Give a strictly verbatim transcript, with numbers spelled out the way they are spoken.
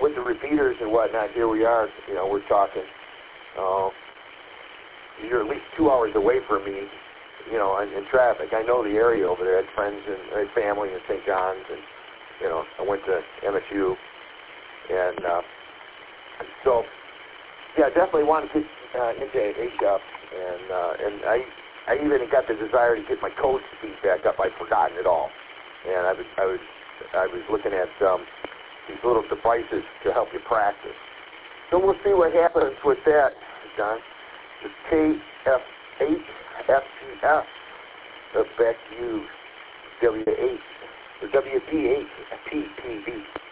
with the repeaters and whatnot, here we are. You know, we're talking. Uh, you're at least two hours away from me. You know, in, in traffic. I know the area over there. I had friends and I had family in Saint John's, and you know, I went to M S U, and uh, so yeah, definitely wanted to get uh, into A S A P, and uh, and I I even got the desire to get my code speed back up. I'd forgotten it all, and I was I was I was looking at um, these little devices to help you practice. So we'll see what happens with that, John. The K F eight F G F, the back to you, W eight, the W D eight P P B.